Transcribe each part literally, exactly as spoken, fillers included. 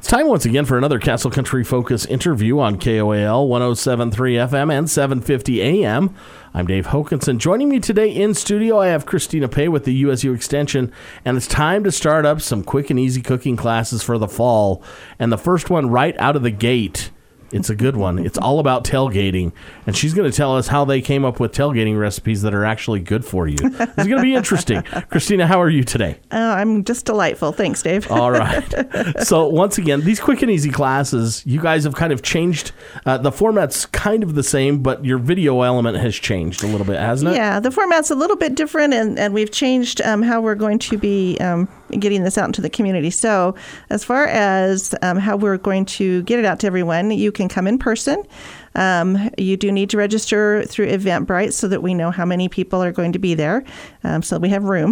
time once again for another Castle Country Focus interview on K O A L one oh seven point three F M and seven fifty A M. I'm Dave Hokinson. Joining me today in studio, I have Christina Pay with the U S U Extension, and it's time to start up some quick and easy cooking classes for the fall. And the first one right out of the gate, it's a good one. It's all about tailgating, and she's going to tell us how they came up with tailgating recipes that are actually good for you. It's going to be interesting. Christina, how are you today? Oh, I'm just delightful. Thanks, Dave. All right. So once again, these quick and easy classes, you guys have kind of changed. Uh, the format's kind of the same, but your video element has changed a little bit, hasn't it? Yeah, the format's a little bit different, and, and we've changed um, how we're going to be um, getting this out into the community. So as far as um, how we're going to get it out to everyone, you can come in person. Um, you do need to register through Eventbrite so that we know how many people are going to be there, um, so we have room.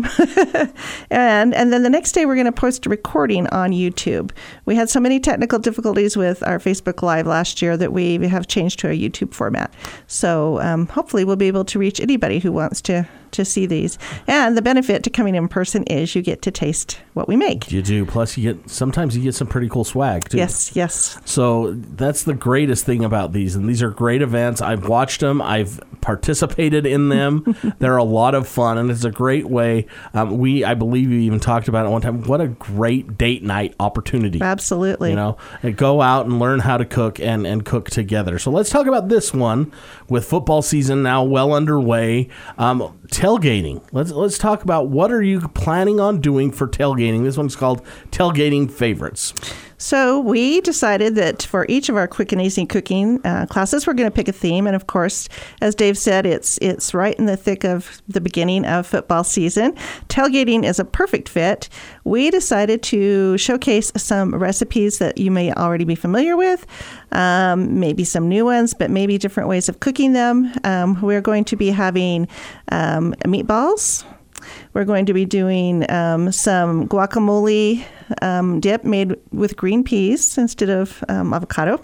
and and then the next day we're going to post a recording on YouTube. We had so many technical difficulties with our Facebook Live last year that we have changed to a YouTube format. So um, hopefully we'll be able to reach anybody who wants to to see these. And the benefit to coming in person is you get to taste what we make. You do. Plus, you get sometimes you get some pretty cool swag, too. Yes, yes. So that's the greatest thing about these. And these are great events. I've watched them. I've participated in them. They're a lot of fun, and it's a great way. Um, we, I believe you even talked about it one time. What a great date night opportunity. Absolutely. You know, and go out and learn how to cook and, and cook together. So let's talk about this one with football season now well underway. Um, tailgating. Let's let's talk about what are you planning on doing for tailgating. This one's called Tailgating Favorites. So we decided that for each of our quick and easy cooking uh, classes, we're going to pick a theme. And of course, as Dave said, it's it's right in the thick of the beginning of football season. Tailgating is a perfect fit. We decided to showcase some recipes that you may already be familiar with, um, maybe some new ones, but maybe different ways of cooking them. Um, we're going to be having um, meatballs. We're going to be doing um, some guacamole um, dip made with green peas instead of um, avocado.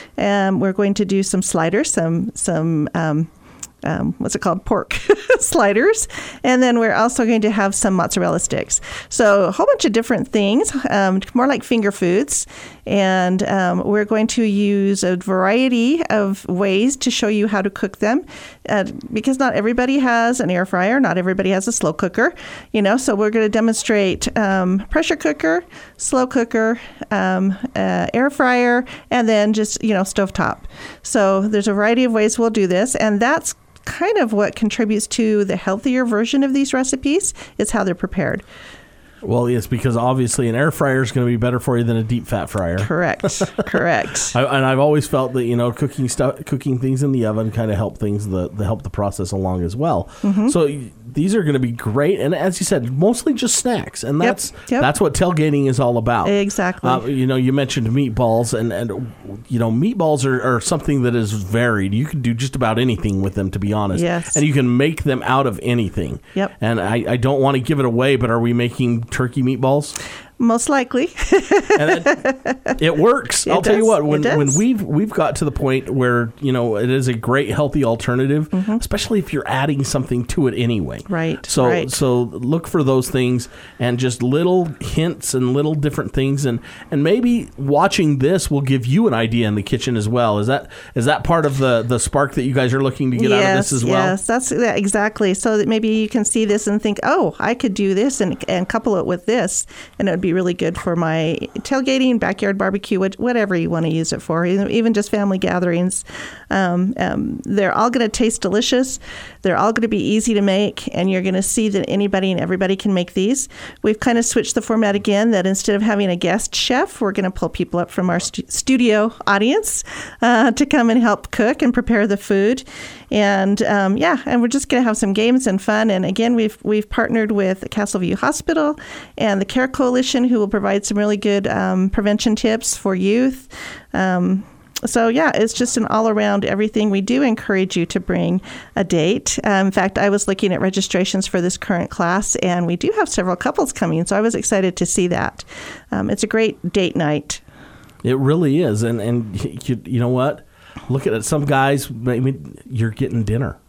And we're going to do some sliders, some some um, um, what's it called? Pork sliders. And then we're also going to have some mozzarella sticks. So a whole bunch of different things, um, more like finger foods. And um, we're going to use a variety of ways to show you how to cook them, uh, because not everybody has an air fryer, not everybody has a slow cooker, you know. So we're going to demonstrate um, pressure cooker, slow cooker, um, uh, air fryer, and then just, you know, stovetop. So there's a variety of ways we'll do this, and that's kind of what contributes to the healthier version of these recipes is how they're prepared. Well, yes, because obviously an air fryer is going to be better for you than a deep fat fryer. Correct, correct. I, and I've always felt that, you know, cooking stuff, cooking things in the oven kind of help things the, the help the process along as well. Mm-hmm. So these are going to be great, and as you said, mostly just snacks, and that's yep, yep. that's what tailgating is all about. Exactly. Uh, you know, you mentioned meatballs, and and you know, meatballs are, are something that is varied. You can do just about anything with them, to be honest. Yes. And you can make them out of anything. Yep. And I, I don't want to give it away, but are we making turkey meatballs? Most likely. And it, it works. It I'll tell does. you what, when It does. when we've we've got to the point where, you know, it is a great healthy alternative, mm-hmm. especially if you're adding something to it anyway. Right. So right. so look for those things and just little hints and little different things, and, and maybe watching this will give you an idea in the kitchen as well. Is that is that part of the, the spark that you guys are looking to get yes, out of this as well? Yes, that's yeah, exactly. So that maybe you can see this and think, oh, I could do this and and couple it with this, and it would be really good for my my tailgating, backyard barbecue, whatever you want to use it for, even just family gatherings. Um, um, they're all going to taste delicious. They're all going to be easy to make, and you're going to see that anybody and everybody can make these. We've kind of switched the format again, that instead of having a guest chef, we're going to pull people up from our stu- studio audience uh, to come and help cook and prepare the food. And um, yeah, and we're just going to have some games and fun. And again, we've we've partnered with Castleview Hospital and the Care Coalition, who will provide some really good um, prevention tips for youth. Um, so yeah, it's just an all-around everything. We do encourage you to bring a date. Um, in fact, I was looking at registrations for this current class, and we do have several couples coming, so I was excited to see that. Um, it's a great date night. It really is, and and you, you know what? Look at it. Some guys, maybe you're getting dinner.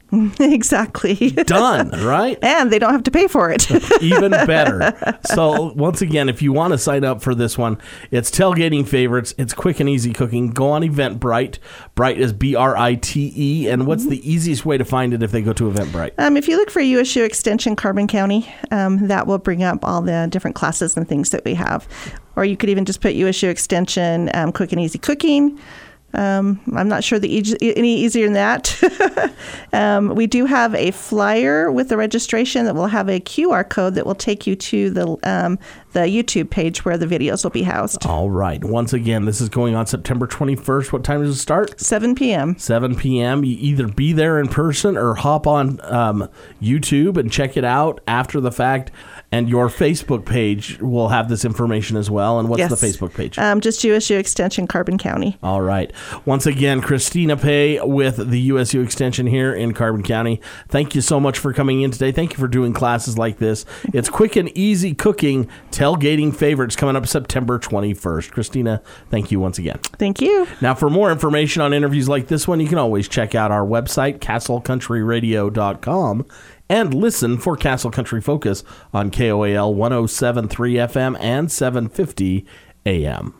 Exactly. Done, right? And they don't have to pay for it. Even better. So once again, if you want to sign up for this one, it's Tailgating Favorites. It's quick and easy cooking. Go on Eventbrite. Bright is B R I T E. And what's mm-hmm. the easiest way to find it if they go to Eventbrite? Um, if you look for U S U Extension Carbon County, um, that will bring up all the different classes and things that we have. Or you could even just put U S U Extension um, Quick and Easy Cooking. Um, I'm not sure the e- any easier than that. um, we do have a flyer with the registration that will have a Q R code that will take you to the um, the YouTube page where the videos will be housed. All right. Once again, this is going on September twenty-first. What time does it start? seven p.m. seven p.m. You either be there in person or hop on um, YouTube and check it out after the fact. And your Facebook page will have this information as well. And what's yes. the Facebook page? Um, just U S U Extension Carbon County. All right. Once again, Christina Pay with the U S U Extension here in Carbon County. Thank you so much for coming in today. Thank you for doing classes like this. It's quick and easy cooking, Tailgating Favorites, coming up September twenty-first. Christina, thank you once again. Thank you. Now, for more information on interviews like this one, you can always check out our website, castle country radio dot com. And listen for Castle Country Focus on K O A L one oh seven point three F M and seven fifty A M.